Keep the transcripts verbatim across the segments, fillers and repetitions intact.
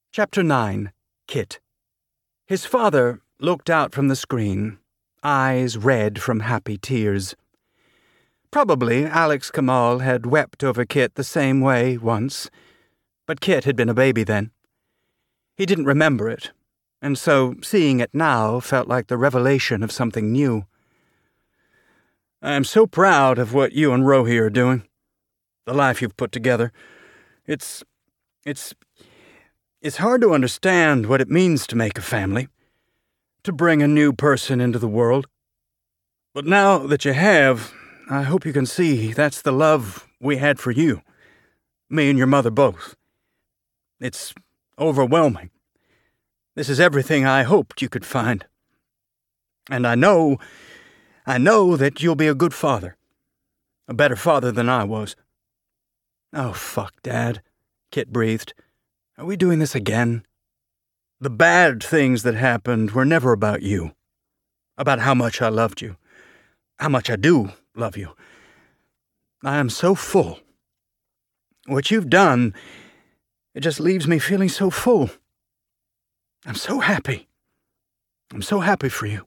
Chapter nine. Kit. His father looked out from the screen, eyes red from happy tears. Probably Alex Kamal had wept over Kit the same way once, but Kit had been a baby then. He didn't remember it, and so seeing it now felt like the revelation of something new. "I am so proud of what you and Rohi are doing. The life you've put together. It's... it's... It's hard to understand what it means to make a family, to bring a new person into the world. But now that you have, I hope you can see that's the love we had for you, me and your mother both. It's overwhelming. This is everything I hoped you could find. And I know, I know that you'll be a good father, a better father than I was." "Oh, fuck, Dad," Kit breathed. "Are we doing this again?" "The bad things that happened were never about you. About how much I loved you. How much I do love you. I am so full. What you've done, it just leaves me feeling so full. I'm so happy. I'm so happy for you."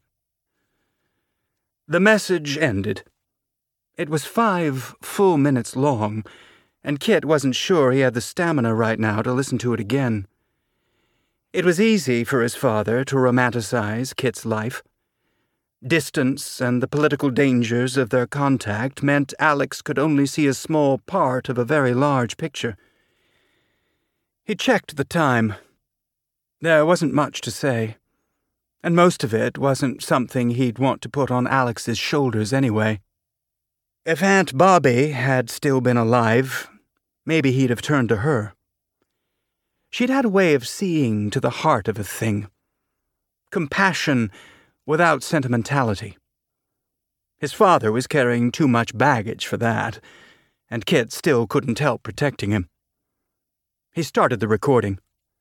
The message ended. It was five full minutes long, and Kit wasn't sure he had the stamina right now to listen to it again. It was easy for his father to romanticize Kit's life. Distance and the political dangers of their contact meant Alex could only see a small part of a very large picture. He checked the time. There wasn't much to say, and most of it wasn't something he'd want to put on Alex's shoulders anyway. If Aunt Bobby had still been alive, maybe he'd have turned to her. She'd had a way of seeing to the heart of a thing. Compassion without sentimentality. His father was carrying too much baggage for that, and Kit still couldn't help protecting him. He started the recording.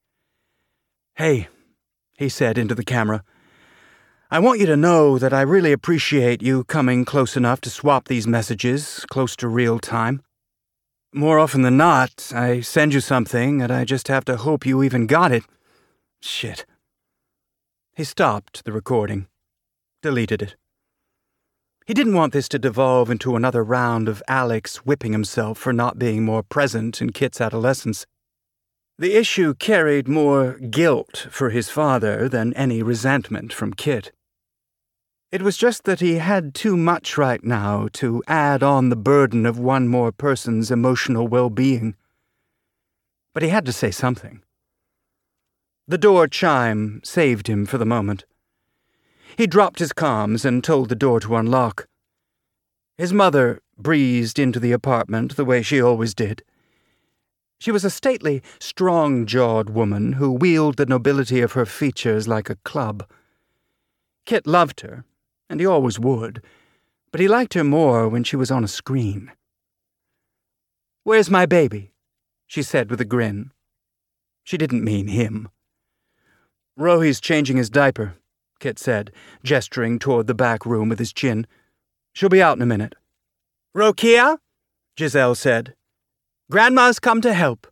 "Hey," he said into the camera, "I want you to know that I really appreciate you coming close enough to swap these messages close to real time. More often than not, I send you something and I just have to hope you even got it. Shit." He stopped the recording, deleted it. He didn't want this to devolve into another round of Alex whipping himself for not being more present in Kit's adolescence. The issue carried more guilt for his father than any resentment from Kit. It was just that he had too much right now to add on the burden of one more person's emotional well-being. But he had to say something. The door chime saved him for the moment. He dropped his comms and told the door to unlock. His mother breezed into the apartment the way she always did. She was a stately, strong-jawed woman who wielded the nobility of her features like a club. Kit loved her, and he always would, but he liked her more when she was on a screen. "Where's my baby?" she said with a grin. She didn't mean him. "Rohi's changing his diaper," Kit said, gesturing toward the back room with his chin. "She'll be out in a minute." "Rokia?" Giselle said. "Grandma's come to help."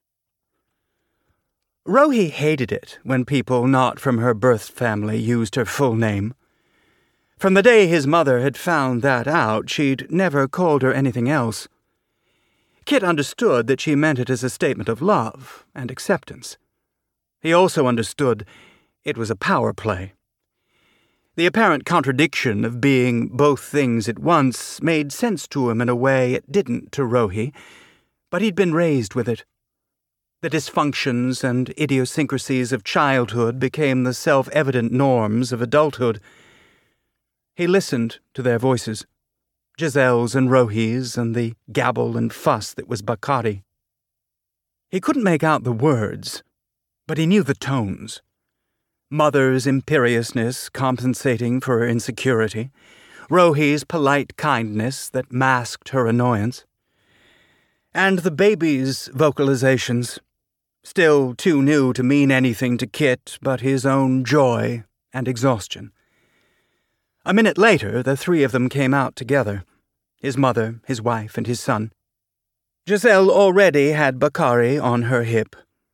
Rohi hated it when people not from her birth family used her full name. From the day his mother had found that out, she'd never called her anything else. Kit understood that she meant it as a statement of love and acceptance. He also understood it was a power play. The apparent contradiction of being both things at once made sense to him in a way it didn't to Rohi, but he'd been raised with it. The dysfunctions and idiosyncrasies of childhood became the self-evident norms of adulthood. He listened to their voices, Giselle's and Rohi's, and the gabble and fuss that was Bakari. He couldn't make out the words, but he knew the tones. Mother's imperiousness compensating for her insecurity, Rohi's polite kindness that masked her annoyance, and the baby's vocalizations, still too new to mean anything to Kit but his own joy and exhaustion. A minute later, the three of them came out together, his mother, his wife, and his son. Giselle already had Bakari on her hip.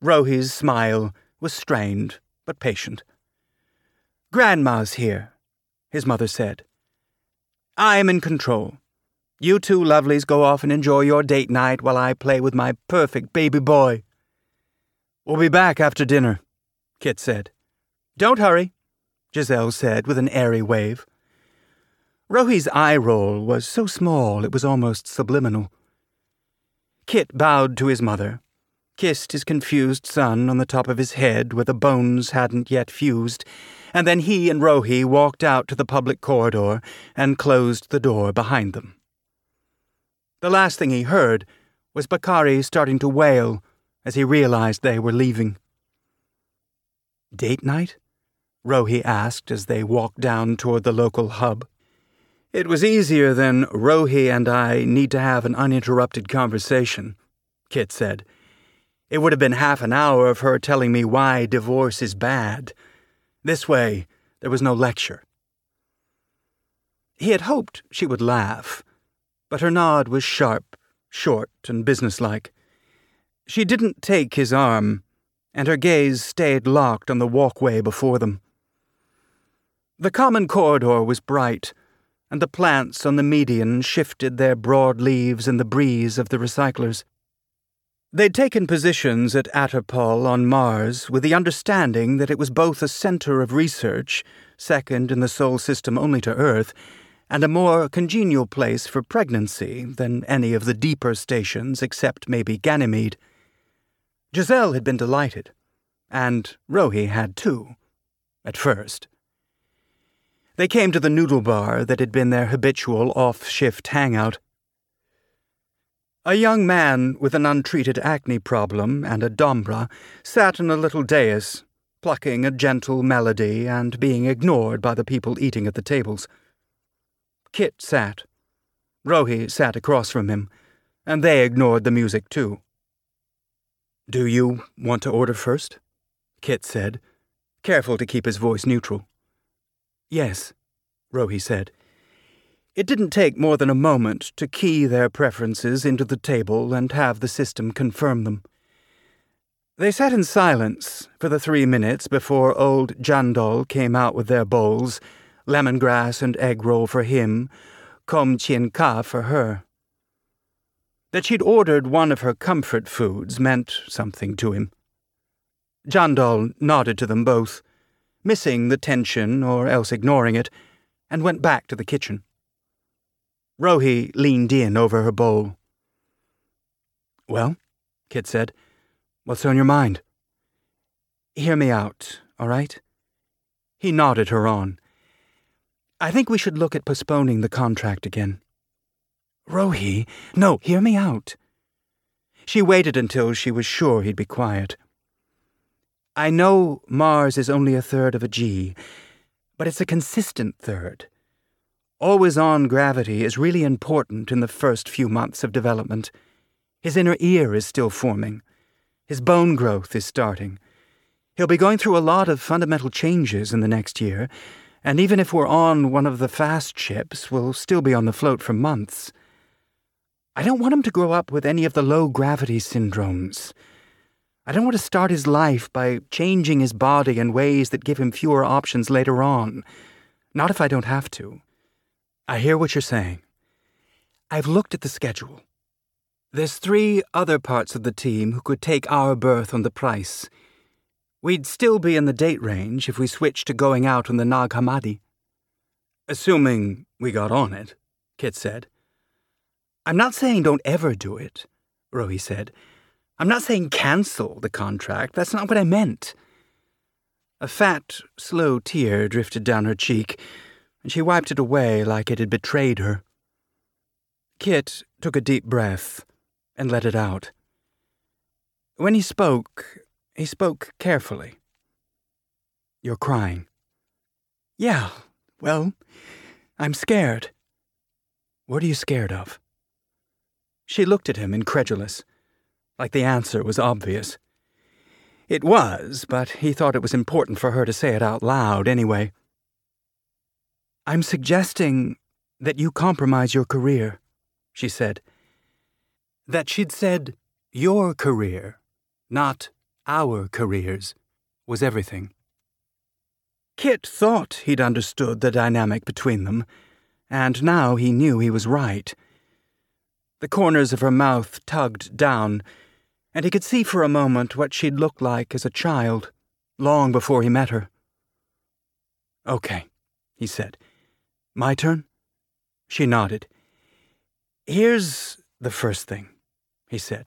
Rohi's smile was strained but patient. "Grandma's here," his mother said. "I am in control. You two lovelies go off and enjoy your date night while I play with my perfect baby boy." "We'll be back after dinner," Kit said. "Don't hurry," Giselle said with an airy wave. Rohi's eye roll was so small it was almost subliminal. Kit bowed to his mother, kissed his confused son on the top of his head where the bones hadn't yet fused, and then he and Rohi walked out to the public corridor and closed the door behind them. The last thing he heard was Bakari starting to wail as he realized they were leaving. "Date night?" Rohi asked as they walked down toward the local hub. "It was easier than Rohi and I need to have an uninterrupted conversation," Kit said. "It would have been half an hour of her telling me why divorce is bad. This way, there was no lecture." He had hoped she would laugh, but her nod was sharp, short, and businesslike. She didn't take his arm, and her gaze stayed locked on the walkway before them. The common corridor was bright, and the plants on the median shifted their broad leaves in the breeze of the recyclers. They'd taken positions at Atterpol on Mars with the understanding that it was both a center of research, second in the Sol system only to Earth, and a more congenial place for pregnancy than any of the deeper stations except maybe Ganymede. Giselle had been delighted, and Rohi had too, at first. They came to the noodle bar that had been their habitual off-shift hangout. A young man with an untreated acne problem and a dombra sat on a little dais, plucking a gentle melody and being ignored by the people eating at the tables. Kit sat. Rohi sat across from him, and they ignored the music too. "Do you want to order first?" Kit said, careful to keep his voice neutral. "Yes," Rohi said. It didn't take more than a moment to key their preferences into the table and have the system confirm them. They sat in silence for the three minutes before old Jandal came out with their bowls, lemongrass and egg roll for him, kom chien ka for her. That she'd ordered one of her comfort foods meant something to him. Jandal nodded to them both, missing the tension or else ignoring it, and went back to the kitchen. Rohi leaned in over her bowl. "Well," Kit said, "what's on your mind?" "Hear me out, all right?" He nodded her on. "I think we should look at postponing the contract again." "Rohi, no, hear me out." She waited until she was sure he'd be quiet. "I know Mars is only a third of a G, but it's a consistent third. Always-on gravity is really important in the first few months of development. His inner ear is still forming. His bone growth is starting. He'll be going through a lot of fundamental changes in the next year, and even if we're on one of the fast ships, we'll still be on the float for months. I don't want him to grow up with any of the low-gravity syndromes. I don't want to start his life by changing his body in ways that give him fewer options later on. Not if I don't have to. I hear what you're saying. I've looked at the schedule. There's three other parts of the team who could take our berth on the price. We'd still be in the date range if we switched to going out on the Nag Hammadi." "Assuming we got on it," Kit said. "I'm not saying don't ever do it," Rohi said. "I'm not saying cancel the contract. That's not what I meant." A fat, slow tear drifted down her cheek, and she wiped it away like it had betrayed her. Kit took a deep breath and let it out. When he spoke, he spoke carefully. "You're crying." "Yeah, well, I'm scared." "What are you scared of?" She looked at him incredulous, like the answer was obvious. It was, but he thought it was important for her to say it out loud anyway. "I'm suggesting that you compromise your career," she said. That she'd said, your career, not our careers, was everything. Kit thought he'd understood the dynamic between them, and now he knew he was right. The corners of her mouth tugged down, and he could see for a moment what she'd looked like as a child, long before he met her. "Okay," he said. "My turn?" She nodded. "Here's the first thing," he said.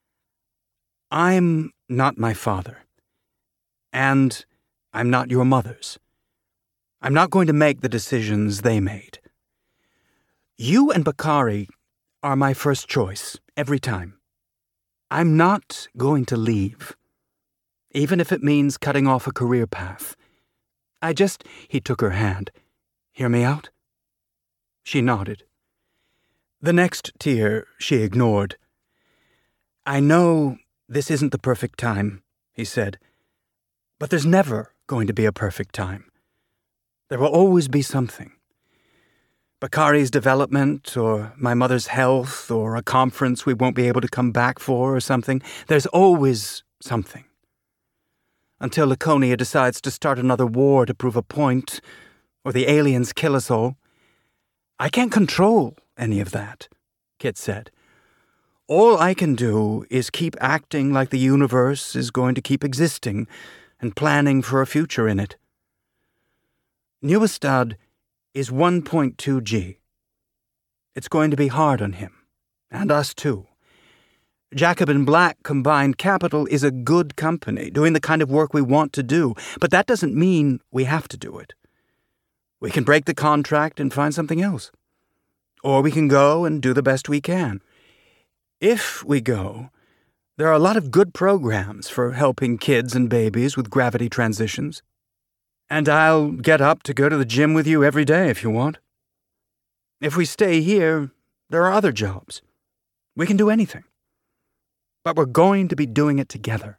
"I'm not my father. And I'm not your mother's. I'm not going to make the decisions they made. You and Bakari are my first choice, every time. I'm not going to leave, even if it means cutting off a career path. I just—" He took her hand. "Hear me out?" She nodded. The next tear she ignored. "I know this isn't the perfect time," he said, "but there's never going to be a perfect time. There will always be something. Bakari's development, or my mother's health, or a conference we won't be able to come back for, or something. There's always something. Until Laconia decides to start another war to prove a point, or the aliens kill us all. I can't control any of that," Kit said. "All I can do is keep acting like the universe is going to keep existing and planning for a future in it. Neustadt is one point two G. It's going to be hard on him, and us too. Jacobin Black Combined Capital is a good company, doing the kind of work we want to do, but that doesn't mean we have to do it. We can break the contract and find something else. Or we can go and do the best we can. If we go, there are a lot of good programs for helping kids and babies with gravity transitions. And I'll get up to go to the gym with you every day if you want. If we stay here, there are other jobs. We can do anything. But we're going to be doing it together."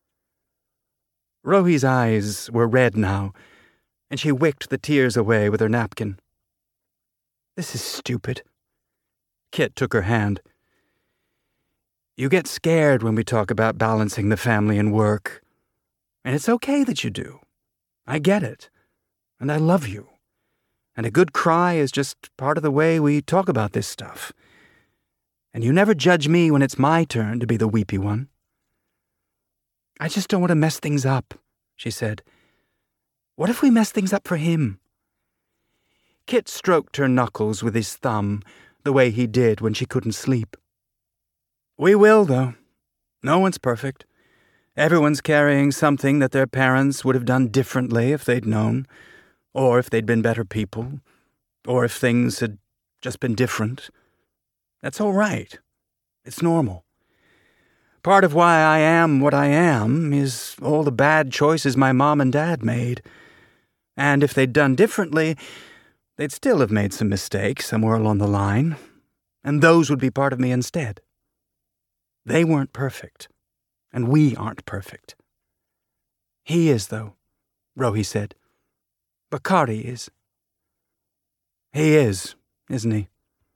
Rohi's eyes were red now, and she wicked the tears away with her napkin. "This is stupid." Kit took her hand. "You get scared when we talk about balancing the family and work. And it's okay that you do. I get it. And I love you. And a good cry is just part of the way we talk about this stuff. And you never judge me when it's my turn to be the weepy one." "I just don't want to mess things up," she said. "What if we mess things up for him?" Kit stroked her knuckles with his thumb, the way he did when she couldn't sleep. "We will, though. No one's perfect. Everyone's carrying something that their parents would have done differently if they'd known, or if they'd been better people, or if things had just been different. That's all right. It's normal. Part of why I am what I am is all the bad choices my mom and dad made. And if they'd done differently, they'd still have made some mistakes somewhere along the line, and those would be part of me instead. They weren't perfect, and we aren't perfect." "He is, though," Rohi said. "Bakari is." "He is, isn't he?"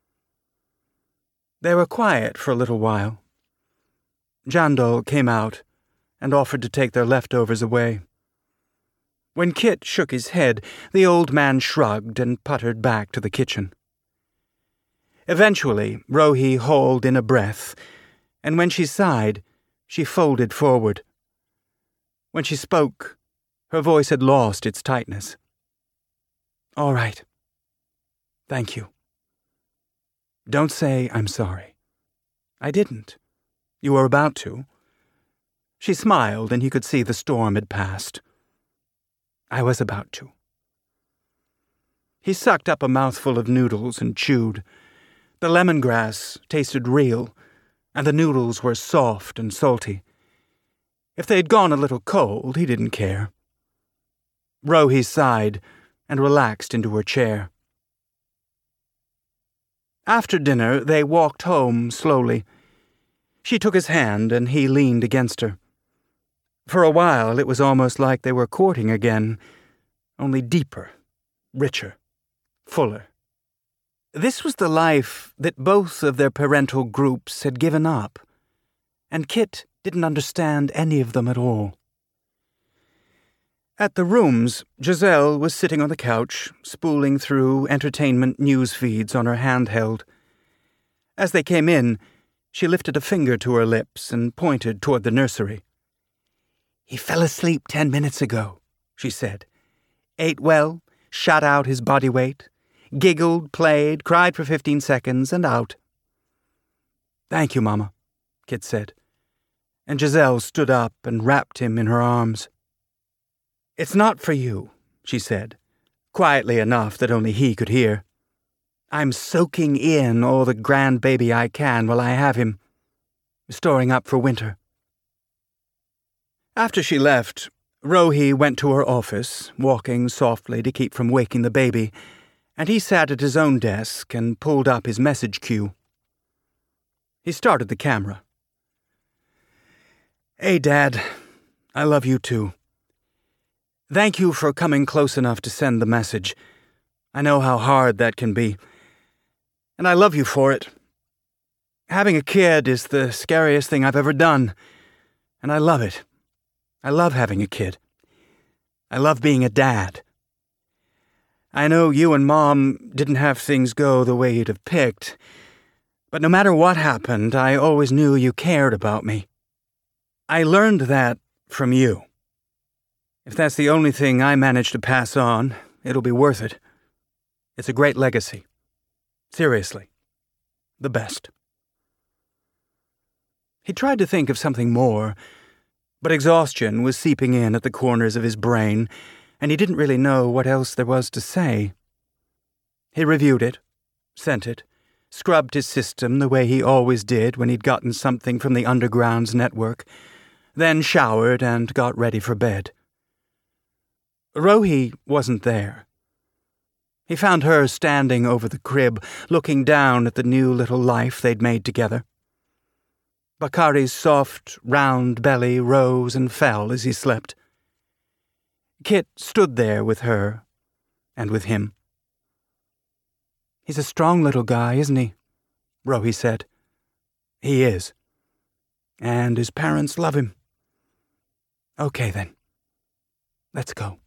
They were quiet for a little while. Jandal came out and offered to take their leftovers away. When Kit shook his head, the old man shrugged and puttered back to the kitchen. Eventually, Rohi hauled in a breath, and when she sighed, she folded forward. When she spoke, her voice had lost its tightness. "All right. Thank you. Don't say I'm sorry. I didn't. You were about to." She smiled, and he could see the storm had passed. "I was about to." He sucked up a mouthful of noodles and chewed. The lemongrass tasted real, and the noodles were soft and salty. If they'd gone a little cold, he didn't care. Rohi sighed and relaxed into her chair. After dinner, they walked home slowly. She took his hand, and he leaned against her. For a while, it was almost like they were courting again, only deeper, richer, fuller. This was the life that both of their parental groups had given up, and Kit didn't understand any of them at all. At the rooms, Giselle was sitting on the couch, spooling through entertainment news feeds on her handheld. As they came in, she lifted a finger to her lips and pointed toward the nursery. "He fell asleep ten minutes ago," she said. "Ate well, shot out his body weight, giggled, played, cried for fifteen seconds, and out." "Thank you, Mama," Kit said, and Giselle stood up and wrapped him in her arms. "It's not for you," she said, quietly enough that only he could hear. "I'm soaking in all the grandbaby I can while I have him, storing up for winter." After she left, Rohi went to her office, walking softly to keep from waking the baby, and he sat at his own desk and pulled up his message queue. He started the camera. "Hey, Dad. I love you too. Thank you for coming close enough to send the message. I know how hard that can be, and I love you for it. Having a kid is the scariest thing I've ever done, and I love it. I love having a kid. I love being a dad. I know you and Mom didn't have things go the way you'd have picked, but no matter what happened, I always knew you cared about me. I learned that from you. If that's the only thing I manage to pass on, it'll be worth it. It's a great legacy. Seriously. The best." He tried to think of something more, but exhaustion was seeping in at the corners of his brain, and he didn't really know what else there was to say. He reviewed it, sent it, scrubbed his system the way he always did when he'd gotten something from the Underground's network, then showered and got ready for bed. Rohi wasn't there. He found her standing over the crib, looking down at the new little life they'd made together. Bakari's soft, round belly rose and fell as he slept. Kit stood there with her, and with him. "He's a strong little guy, isn't he?" Rohi said. "He is. And his parents love him." "Okay, then. Let's go."